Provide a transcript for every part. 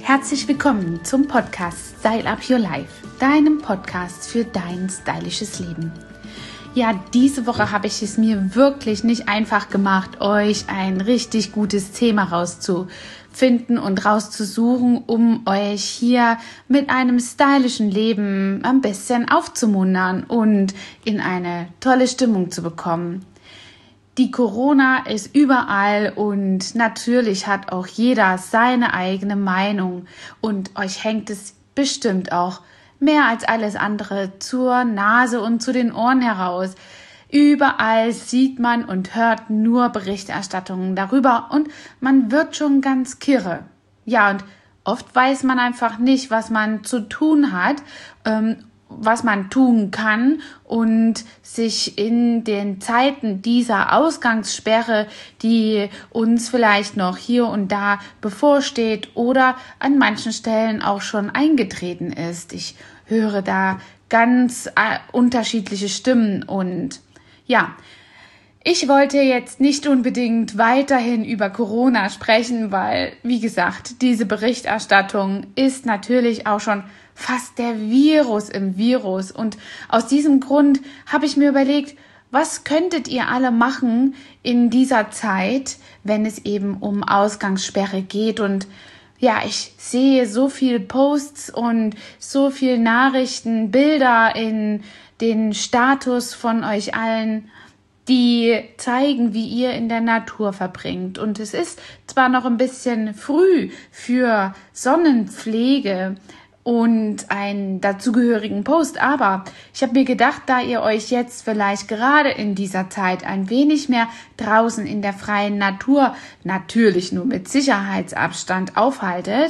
Herzlich willkommen zum Podcast Style Up Your Life, deinem Podcast für dein stylisches Leben. Ja, diese Woche habe ich es mir wirklich nicht einfach gemacht, euch ein richtig gutes Thema rauszufinden und rauszusuchen, um euch hier mit einem stylischen Leben ein bisschen aufzumuntern und in eine tolle Stimmung zu bekommen. Die Corona ist überall und natürlich hat auch jeder seine eigene Meinung und euch hängt es bestimmt auch mehr als alles andere zur Nase und zu den Ohren heraus. Überall sieht man und hört nur Berichterstattungen darüber und man wird schon ganz kirre. Ja, und oft weiß man einfach nicht, was man zu tun hat, was man tun kann und sich in den Zeiten dieser Ausgangssperre, die uns vielleicht noch hier und da bevorsteht oder an manchen Stellen auch schon eingetreten ist. Ich höre da ganz unterschiedliche Stimmen und ja, ich wollte jetzt nicht unbedingt weiterhin über Corona sprechen, weil, wie gesagt, diese Berichterstattung ist natürlich auch schon fast der Virus im Virus. Und aus diesem Grund habe ich mir überlegt, was könntet ihr alle machen in dieser Zeit, wenn es eben um Ausgangssperre geht? Und ja, ich sehe so viel Posts und so viel Nachrichten, Bilder in den Status von euch allen, die zeigen, wie ihr in der Natur verbringt. Und es ist zwar noch ein bisschen früh für Sonnenpflege und einen dazugehörigen Post, aber ich habe mir gedacht, da ihr euch jetzt vielleicht gerade in dieser Zeit ein wenig mehr draußen in der freien Natur, natürlich nur mit Sicherheitsabstand, aufhaltet,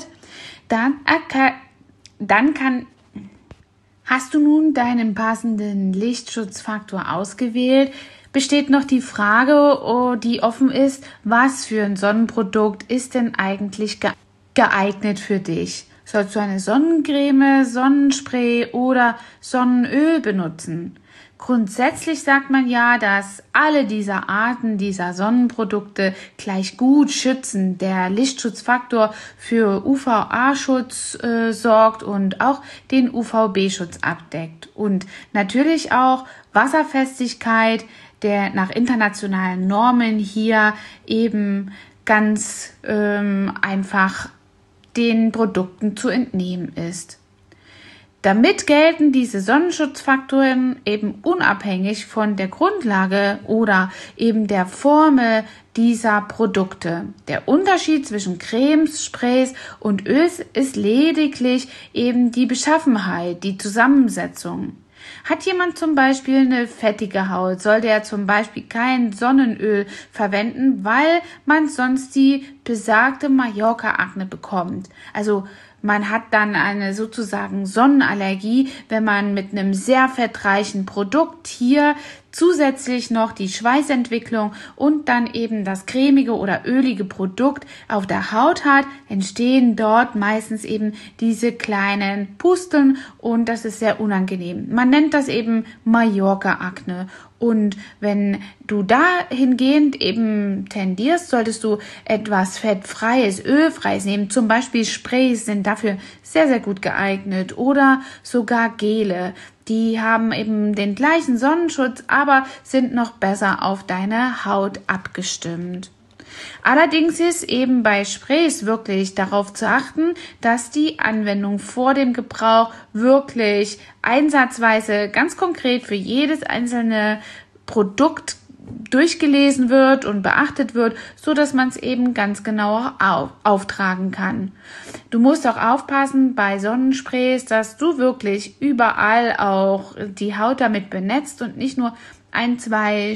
hast du nun deinen passenden Lichtschutzfaktor ausgewählt? Besteht noch die Frage, die offen ist, was für ein Sonnenprodukt ist denn eigentlich geeignet für dich? Sollst du eine Sonnencreme, Sonnenspray oder Sonnenöl benutzen? Grundsätzlich sagt man ja, dass alle dieser Arten dieser Sonnenprodukte gleich gut schützen. Der Lichtschutzfaktor für UVA-Schutz sorgt und auch den UVB-Schutz abdeckt. Und natürlich auch Wasserfestigkeit, der nach internationalen Normen hier eben ganz einfach den Produkten zu entnehmen ist. Damit gelten diese Sonnenschutzfaktoren eben unabhängig von der Grundlage oder eben der Formel dieser Produkte. Der Unterschied zwischen Cremes, Sprays und Öls ist lediglich eben die Beschaffenheit, die Zusammensetzung. Hat jemand zum Beispiel eine fettige Haut, sollte er zum Beispiel kein Sonnenöl verwenden, weil man sonst die besagte Mallorca-Akne bekommt. Also man hat dann eine sozusagen Sonnenallergie, wenn man mit einem sehr fettreichen Produkt hier zusätzlich noch die Schweißentwicklung und dann eben das cremige oder ölige Produkt auf der Haut hat, entstehen dort meistens eben diese kleinen Pusteln und das ist sehr unangenehm. Man nennt das eben Mallorca-Akne. Und wenn du dahingehend eben tendierst, solltest du etwas fettfreies, ölfreies nehmen. Zum Beispiel Sprays sind dafür sehr, sehr gut geeignet oder sogar Gele. Die haben eben den gleichen Sonnenschutz, aber sind noch besser auf deine Haut abgestimmt. Allerdings ist eben bei Sprays wirklich darauf zu achten, dass die Anwendung vor dem Gebrauch wirklich einsatzweise ganz konkret für jedes einzelne Produkt durchgelesen wird und beachtet wird, so dass man es eben ganz genau auftragen kann. Du musst auch aufpassen bei Sonnensprays, dass du wirklich überall auch die Haut damit benetzt und nicht nur 1, 2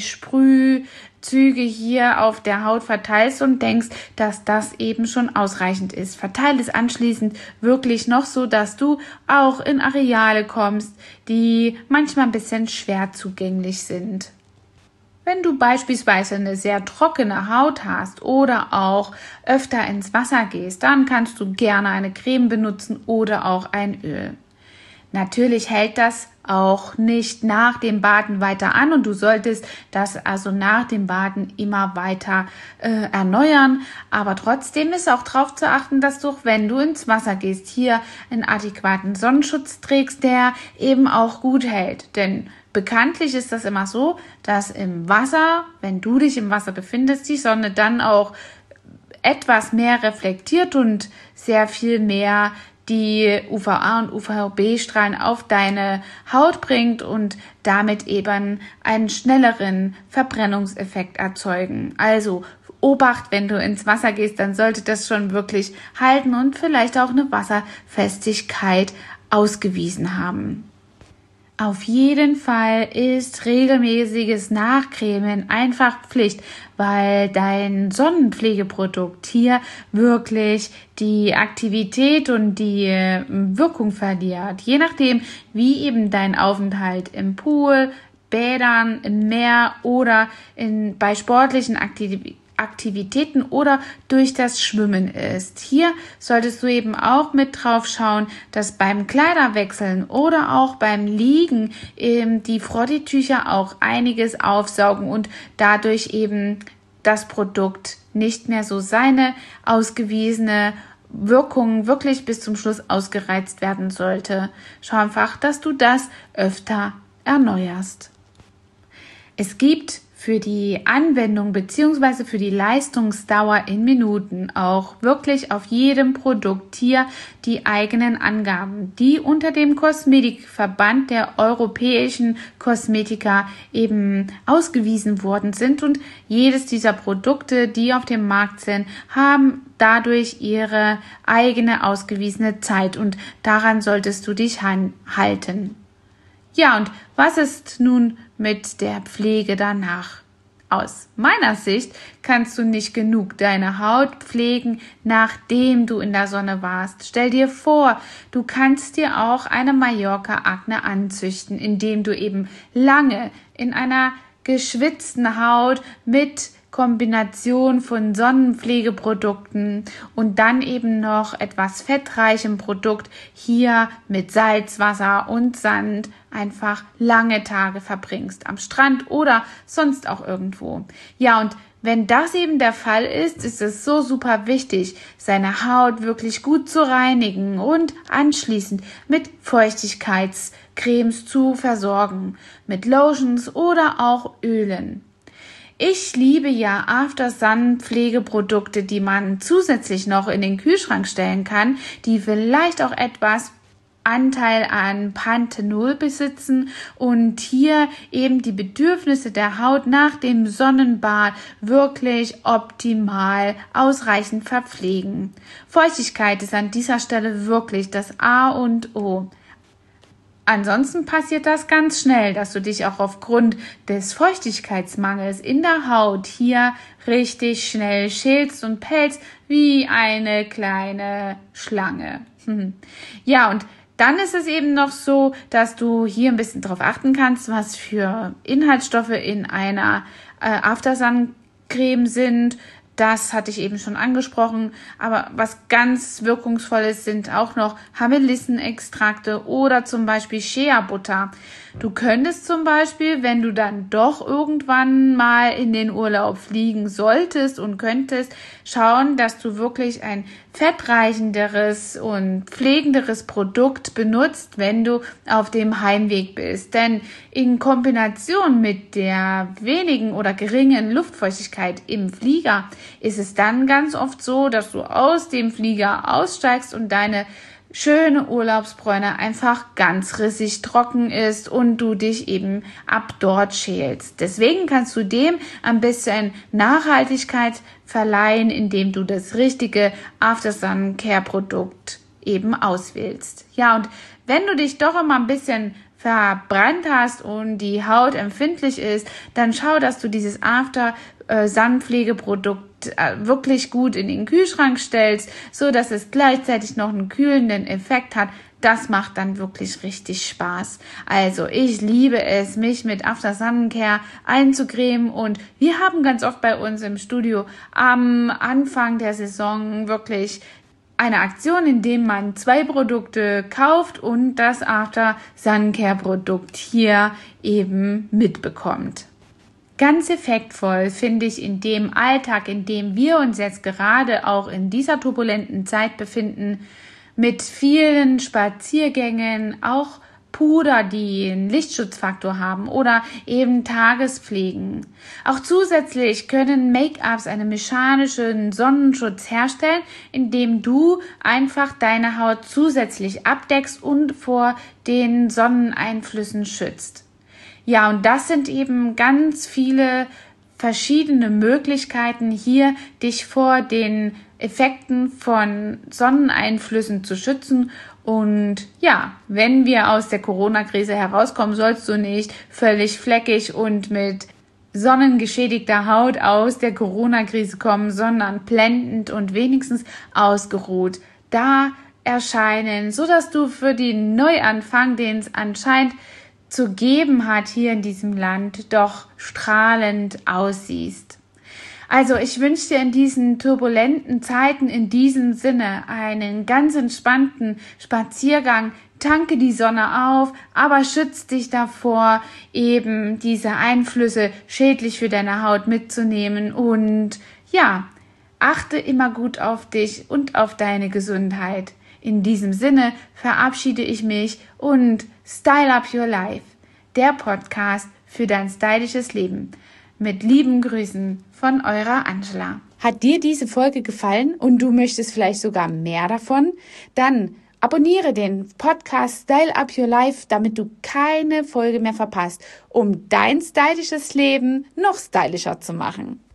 Sprühzüge hier auf der Haut verteilst und denkst, dass das eben schon ausreichend ist. Verteile es anschließend wirklich noch so, dass du auch in Areale kommst, die manchmal ein bisschen schwer zugänglich sind. Wenn du beispielsweise eine sehr trockene Haut hast oder auch öfter ins Wasser gehst, dann kannst du gerne eine Creme benutzen oder auch ein Öl. Natürlich hält das auch nicht nach dem Baden weiter an und du solltest das also nach dem Baden immer weiter erneuern. Aber trotzdem ist auch darauf zu achten, dass du, wenn du ins Wasser gehst, hier einen adäquaten Sonnenschutz trägst, der eben auch gut hält. Denn bekanntlich ist das immer so, dass im Wasser, wenn du dich im Wasser befindest, die Sonne dann auch etwas mehr reflektiert und sehr viel mehr die UVA- und UVB-Strahlen auf deine Haut bringt und damit eben einen schnelleren Verbrennungseffekt erzeugen. Also Obacht, wenn du ins Wasser gehst, dann sollte das schon wirklich halten und vielleicht auch eine Wasserfestigkeit ausgewiesen haben. Auf jeden Fall ist regelmäßiges Nachcremen einfach Pflicht, weil dein Sonnenpflegeprodukt hier wirklich die Aktivität und die Wirkung verliert. Je nachdem, wie eben dein Aufenthalt im Pool, Bädern, im Meer oder bei sportlichen Aktivitäten oder durch das Schwimmen ist. Hier solltest du eben auch mit drauf schauen, dass beim Kleiderwechseln oder auch beim Liegen die Frottee-Tücher auch einiges aufsaugen und dadurch eben das Produkt nicht mehr so seine ausgewiesene Wirkung wirklich bis zum Schluss ausgereizt werden sollte. Schau einfach, dass du das öfter erneuerst. Es gibt für die Anwendung bzw. für die Leistungsdauer in Minuten auch wirklich auf jedem Produkt hier die eigenen Angaben, die unter dem Kosmetikverband der europäischen Kosmetiker eben ausgewiesen worden sind und jedes dieser Produkte, die auf dem Markt sind, haben dadurch ihre eigene ausgewiesene Zeit und daran solltest du dich halten. Ja, und was ist nun mit der Pflege danach? Aus meiner Sicht kannst du nicht genug deine Haut pflegen, nachdem du in der Sonne warst. Stell dir vor, du kannst dir auch eine Mallorca-Akne anzüchten, indem du eben lange in einer geschwitzten Haut mit Kombination von Sonnenpflegeprodukten und dann eben noch etwas fettreichem Produkt hier mit Salzwasser und Sand einfach lange Tage verbringst, am Strand oder sonst auch irgendwo. Ja, und wenn das eben der Fall ist, ist es so super wichtig, seine Haut wirklich gut zu reinigen und anschließend mit Feuchtigkeitscremes zu versorgen, mit Lotions oder auch Ölen. Ich liebe ja After-Sun-Pflegeprodukte, die man zusätzlich noch in den Kühlschrank stellen kann, die vielleicht auch etwas Anteil an Panthenol besitzen und hier eben die Bedürfnisse der Haut nach dem Sonnenbad wirklich optimal ausreichend verpflegen. Feuchtigkeit ist an dieser Stelle wirklich das A und O. Ansonsten passiert das ganz schnell, dass du dich auch aufgrund des Feuchtigkeitsmangels in der Haut hier richtig schnell schälst und pelzt wie eine kleine Schlange. Ja, und dann ist es eben noch so, dass du hier ein bisschen drauf achten kannst, was für Inhaltsstoffe in einer After-Sun-Creme sind. Das hatte ich eben schon angesprochen, aber was ganz wirkungsvolles sind auch noch Hamelissenextrakte oder zum Beispiel Shea-Butter. Du könntest zum Beispiel, wenn du dann doch irgendwann mal in den Urlaub fliegen solltest und könntest, schauen, dass du wirklich ein fettreichenderes und pflegenderes Produkt benutzt, wenn du auf dem Heimweg bist. Denn in Kombination mit der wenigen oder geringen Luftfeuchtigkeit im Flieger ist es dann ganz oft so, dass du aus dem Flieger aussteigst und deine schöne Urlaubsbräune einfach ganz rissig trocken ist und du dich eben ab dort schälst. Deswegen kannst du dem ein bisschen Nachhaltigkeit verleihen, indem du das richtige After-Sun-Care-Produkt eben auswählst. Ja, und wenn du dich doch immer ein bisschen verbrannt hast und die Haut empfindlich ist, dann schau, dass du dieses After-Sun-Pflegeprodukt wirklich gut in den Kühlschrank stellst, so dass es gleichzeitig noch einen kühlenden Effekt hat. Das macht dann wirklich richtig Spaß. Also ich liebe es, mich mit After Sun Care einzucremen und wir haben ganz oft bei uns im Studio am Anfang der Saison wirklich eine Aktion, in dem man 2 Produkte kauft und das After Sun Care Produkt hier eben mitbekommt. Ganz effektvoll finde ich in dem Alltag, in dem wir uns jetzt gerade auch in dieser turbulenten Zeit befinden, mit vielen Spaziergängen, auch Puder, die einen Lichtschutzfaktor haben oder eben Tagespflegen. Auch zusätzlich können Make-ups einen mechanischen Sonnenschutz herstellen, indem du einfach deine Haut zusätzlich abdeckst und vor den Sonneneinflüssen schützt. Ja, und das sind eben ganz viele verschiedene Möglichkeiten hier, dich vor den Effekten von Sonneneinflüssen zu schützen. Und ja, wenn wir aus der Corona-Krise herauskommen, sollst du nicht völlig fleckig und mit sonnengeschädigter Haut aus der Corona-Krise kommen, sondern blendend und wenigstens ausgeruht da erscheinen, sodass du für den Neuanfang, den es anscheinend zu geben hat hier in diesem Land, doch strahlend aussiehst. Also ich wünsche dir in diesen turbulenten Zeiten in diesem Sinne einen ganz entspannten Spaziergang. Tanke die Sonne auf, aber schütz dich davor, eben diese Einflüsse schädlich für deine Haut mitzunehmen. Und ja, achte immer gut auf dich und auf deine Gesundheit. In diesem Sinne verabschiede ich mich und Style Up Your Life, der Podcast für dein stylisches Leben. Mit lieben Grüßen von eurer Angela. Hat dir diese Folge gefallen und du möchtest vielleicht sogar mehr davon? Dann abonniere den Podcast Style Up Your Life, damit du keine Folge mehr verpasst, um dein stylisches Leben noch stylischer zu machen.